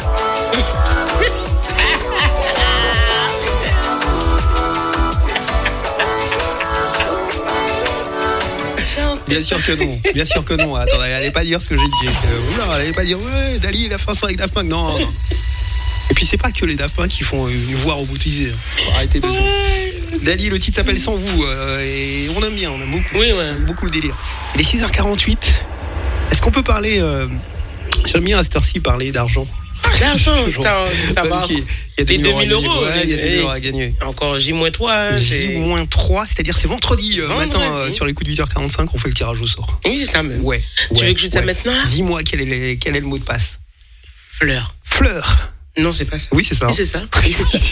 Bien sûr que non, bien sûr que non. Attends, elle allait pas dire ce que j'ai dit. Oula, elle allait pas dire ouais, Dali, la chanson avec Daft Punk. Non, non. Et puis c'est pas que les Daft Punk qui font une voix robotisée. Faut arrêter deux secondes. Dali, le titre s'appelle Sans vous euh, et on aime bien, on aime beaucoup. Oui, ouais. Beaucoup le délire. Il est six heures quarante-huit. Est-ce qu'on peut parler euh, j'aime bien à cette heure-ci parler d'argent. L'argent, putain, ça va. Il y a des deux mille euros. Ouais, il y a des euros à gagner. Encore J moins trois. Hein, J moins trois, c'est-à-dire c'est vendredi, euh, vendredi. matin, euh, sur les coups de huit heures quarante-cinq, on fait le tirage au sort. Oui, c'est ça même. Ouais. Tu ouais, veux que je dise ouais. ça maintenant là? Dis-moi quel est, le, quel est le mot de passe. Fleur. Fleur. Non, c'est pas ça. Oui, c'est ça. Oui, c'est ça. Oui, c'est ça.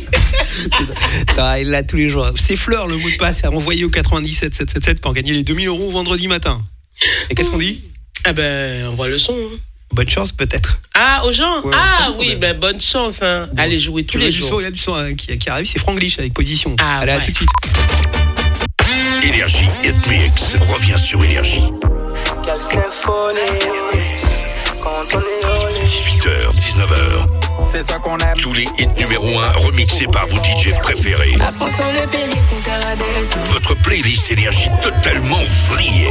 Il l'a tous les jours. C'est Fleur, le mot de passe à envoyer au quatre-vingt-dix-sept sept cent soixante-dix pour gagner les deux mille euros vendredi matin. Et qu'est-ce qu'on dit? Ah ben, on voit le son. Hein. Bonne chance peut-être. Ah, aux gens ouais, ah oui, ben bonne chance. Hein. Bon. Allez jouer tous les jours. Il y a du son euh, qui, qui arrive, c'est Franglish avec Position. Ah, allez, ouais. à tout de suite. Énergie et Mix revient sur Énergie. dix-huit heures, dix-neuf heures. c'est ça qu'on aime. Tous les hits numéro un remixés par vos D J préférés. À fond sur le périph', on terra des Votre playlist énergie totalement vrillée.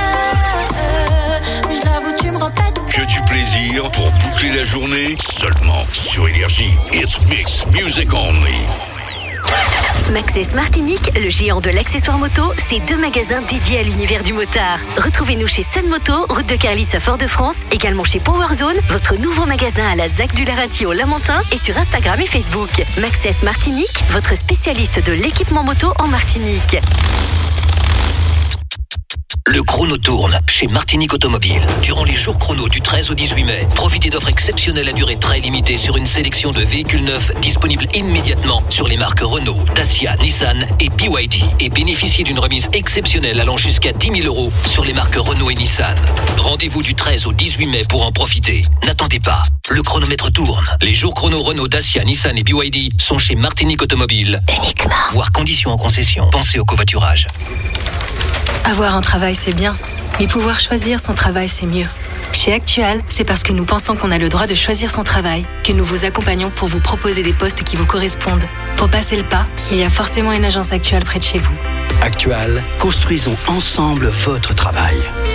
Mais je l'avoue, tu me répètes. Que du plaisir pour boucler la journée seulement sur Énergie. It's Mix Music Only. Maxès Martinique, le géant de l'accessoire moto, c'est deux magasins dédiés à l'univers du motard. Retrouvez-nous chez Sun Moto, route de Carlis à Fort-de-France, également chez Powerzone, votre nouveau magasin à la ZAC du Larentie au Lamentin et sur Instagram et Facebook. Maxès Martinique, votre spécialiste de l'équipement moto en Martinique. Le chrono tourne chez Martinique Automobile. Durant les jours chrono du treize au dix-huit mai, profitez d'offres exceptionnelles à durée très limitée sur une sélection de véhicules neufs disponibles immédiatement sur les marques Renault, Dacia, Nissan et B Y D et bénéficiez d'une remise exceptionnelle allant jusqu'à dix mille euros sur les marques Renault et Nissan. Rendez-vous du treize au dix-huit mai pour en profiter. N'attendez pas, le chronomètre tourne. Les jours chrono Renault, Dacia, Nissan et B Y D sont chez Martinique Automobile. Uniquement. Voir conditions en concession. Pensez au covoiturage. Avoir un travail, c'est bien, mais pouvoir choisir son travail, c'est mieux. Chez Actual, c'est parce que nous pensons qu'on a le droit de choisir son travail que nous vous accompagnons pour vous proposer des postes qui vous correspondent. Pour passer le pas, il y a forcément une agence Actual près de chez vous. Actual, construisons ensemble votre travail.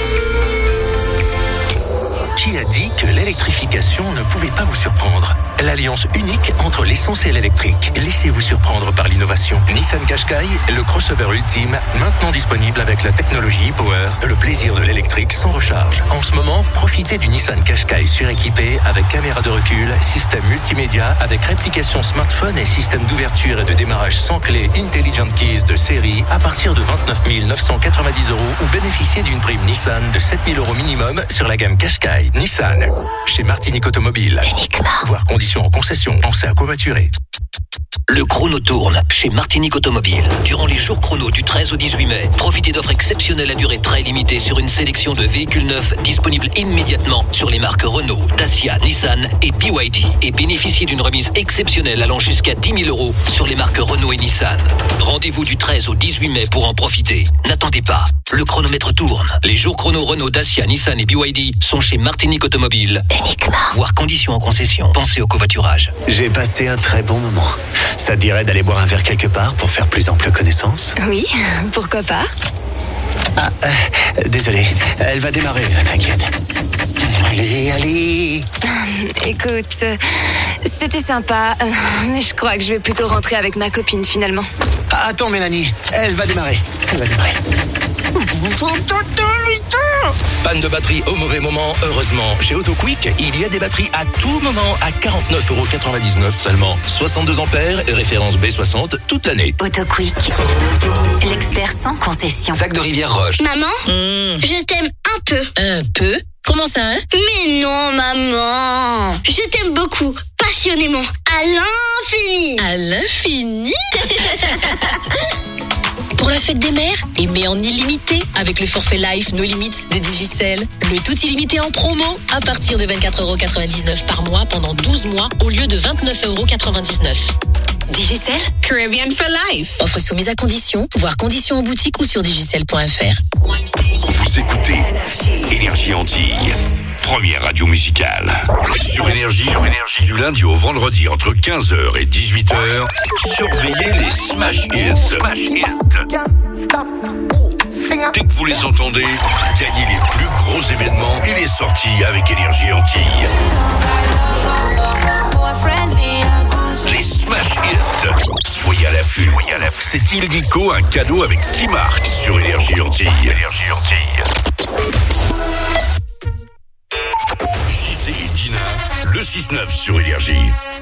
Qui a dit que l'électrification ne pouvait pas vous surprendre? L'alliance unique entre l'essence et l'électrique. Laissez-vous surprendre par l'innovation. Nissan Qashqai, le crossover ultime, maintenant disponible avec la technologie e-Power, le plaisir de l'électrique sans recharge. En ce moment, profitez du Nissan Qashqai suréquipé avec caméra de recul, système multimédia avec réplication smartphone et système d'ouverture et de démarrage sans clé Intelligent Keys de série à partir de vingt-neuf mille neuf cent quatre-vingt-dix euros ou bénéficiez d'une prime Nissan de sept mille euros minimum sur la gamme Qashqai. Nissan, chez Martinique Automobile. Uniquement. Voir conditions en concession. Pensez à covoiturer. Le chrono tourne chez Martinique Automobile. Durant les jours chrono du treize au dix-huit mai, profitez d'offres exceptionnelles à durée très limitée sur une sélection de véhicules neufs disponibles immédiatement sur les marques Renault, Dacia, Nissan et B Y D et bénéficiez d'une remise exceptionnelle allant jusqu'à dix mille euros sur les marques Renault et Nissan. Rendez-vous du treize au dix-huit mai pour en profiter. N'attendez pas, le chronomètre tourne. Les jours chrono Renault, Dacia, Nissan et B Y D sont chez Martinique Automobile. Uniquement. Voir conditions en concession. Pensez au covoiturage. J'ai passé un très bon moment. Ça te dirait d'aller boire un verre quelque part pour faire plus ample connaissance? Oui, pourquoi pas? Ah, euh, désolé, elle va démarrer, t'inquiète. Allez, allez. Écoute, c'était sympa, mais je crois que je vais plutôt rentrer avec ma copine finalement. Ah, attends, Mélanie, elle va démarrer. Elle va démarrer. Panne de batterie au mauvais moment, heureusement. Chez AutoQuick, il y a des batteries à tout moment à quarante-neuf euros quatre-vingt-dix-neuf seulement. soixante-deux ampères et référence B soixante toute l'année. AutoQuick, l'expert sans concession. Sac de Rivière Roche. Maman, je t'aime un peu. Un peu? Comment ça, hein? Mais non, maman. Je t'aime beaucoup, passionnément, à l'infini. À l'infini? Pour la fête des mères, aimez en illimité avec le forfait Life No Limits de Digicel. Le tout illimité en promo à partir de vingt-quatre euros quatre-vingt-dix-neuf par mois pendant douze mois au lieu de vingt-neuf euros quatre-vingt-dix-neuf. Digicel, Caribbean for Life. Offre soumise à conditions, voir conditions en boutique ou sur digicel point f r. Vous écoutez Énergie Antilles, première radio musicale. Sur Énergie, du lundi au vendredi entre quinze heures et dix-huit heures, surveillez les Smash Hits. Dès que vous les entendez, gagnez les plus gros événements et les sorties avec Énergie Antilles. Les Smash Hits. Soyez à l'affût. C'est illico, un cadeau avec T-Mark sur Énergie Antilles. Énergie Antilles. J C et Dina, le six neuf sur Énergie.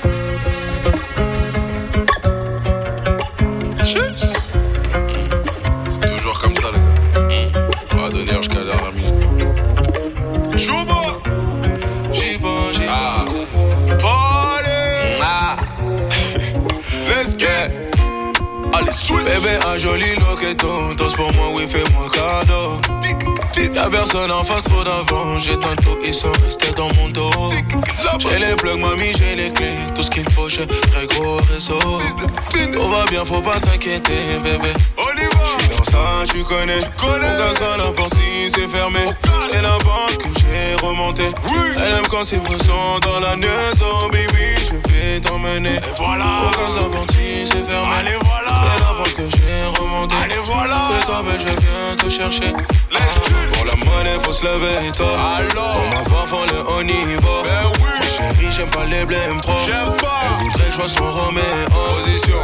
C'est toujours comme ça, les gars. On va donner jusqu'à la dernière minute. Chouba! J'y pense, j'y pense. Party! Ah! Let's get! Allez, switch! Bébé, un joli loqueton. Tous pour moi, oui, fais-moi cadeau. Y'a personne en face, trop d'avant. J'éteins tout, ils sont restés dans mon dos. J'ai les plugs, mamie, j'ai les clés. Tout ce qu'il faut, j'ai très gros réseau. Tout va bien, faut pas t'inquiéter, bébé. J'suis dans ça, tu connais. On casse à la porte si c'est fermé. C'est la banque que j'ai remonté. Elle aime quand c'est pressant dans la maison, baby. Je vais t'emmener. Et voilà. On casse la porte si c'est fermé. Allez, voilà. C'est la banque que j'ai remonté. Allez, voilà. Fais-toi belle, je viens te chercher. Ah, pour la monnaie, faut se lever tôt. Pour ma voix, faut le haut niveau. Ben oui. Ma chérie, j'aime pas les blèmes pro. J'aime pas. Elle voudrait que je sois son Roméo. Position.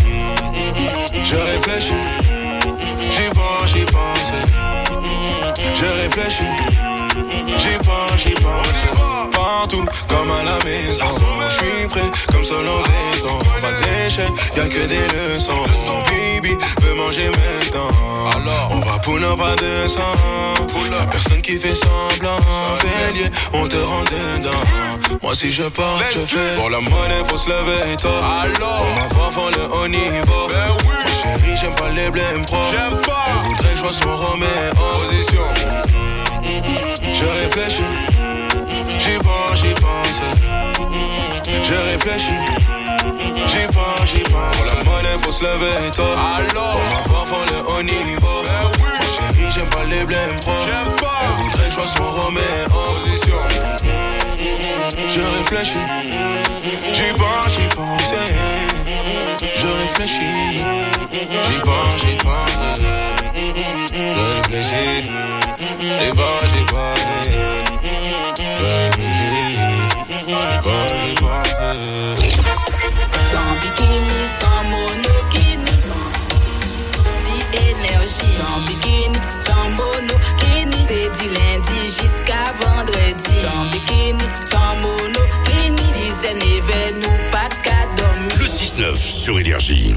Je réfléchis. J'y pense, j'y pense. Je réfléchis. J'y pense, j'y pense. Partout, comme à la maison. J'suis prêt, comme seul en béton. Pas d'échec, y'a que des leçons. Baby, veut manger maintenant. On va pull up à deux cents. Y'a personne qui fait semblant. Bélier, on te rend dedans. Moi si je pars, je fais. Pour la monnaie, faut se lever tôt. Pour ma voix, faut le haut niveau. Ma chérie, j'aime pas les blèmes pro. Elle voudrait que je sois son Roméo. Position. Je réfléchis. J'y pense, j'y pense. Je réfléchis. J'y pense, j'y pense. Pour la monnaie, faut se lever tôt. Pour ma voix, faut le haut niveau. Ma chérie, j'aime pas les blèmes pro. Elle voudrait que je sois son Roméo. Position. Je réfléchis. J'y pense, j'y pense. Je réfléchis. J'y pense, j'y pense. Je réfléchis. J'y pense, j'y pense. Je réfléchis. J'y pense, j'y pense. Sans bikini, sans monokini, si énergie. Sans bikini, sans monokini, c'est du lundi jusqu'à vendredi. Sans bikini, sans monokini, si c'est nevé, nous pas qu'à dormir. Le six neuf sur Énergie.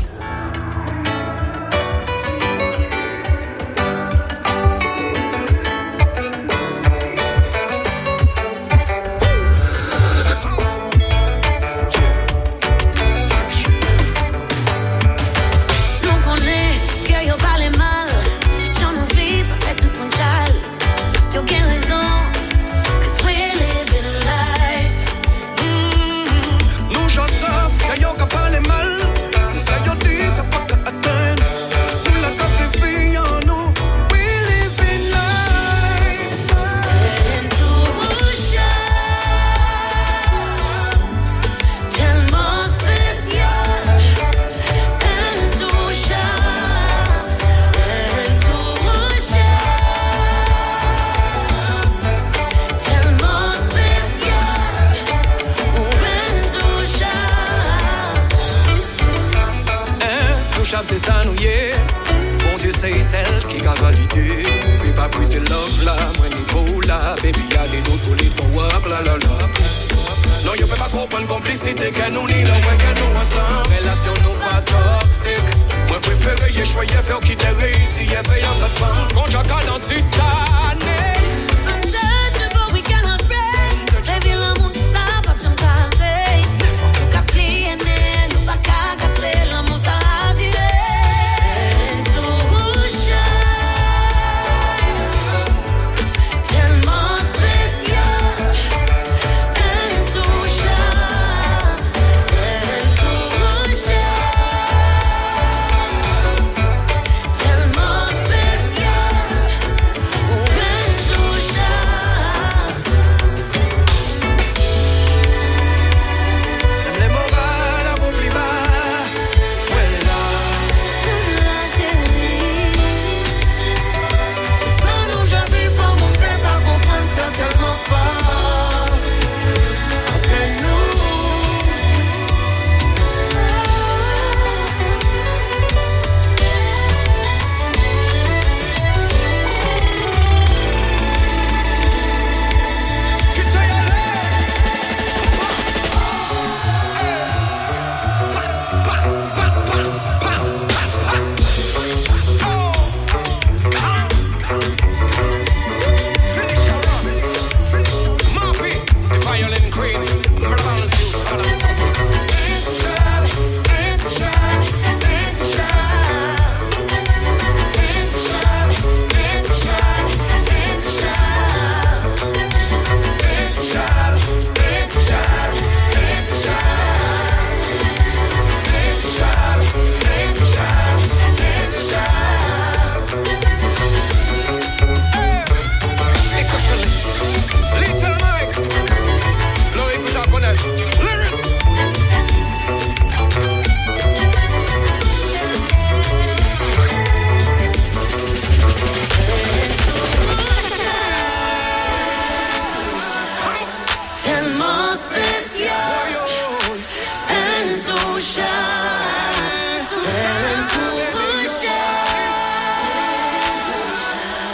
C'est ça nous y est. Bon Dieu c'est celle qui a validé. Puis pas pris c'est love là. Moi niveau là. Baby y'a des dos solides pour work la la la. Non y'a pas comprendre complicité que nous ni la ouais que nous ensemble. Relation nous pas toxique. Moi préféré y'a choisi faire qui t'a réussi. Y'a fait y'a ta femme.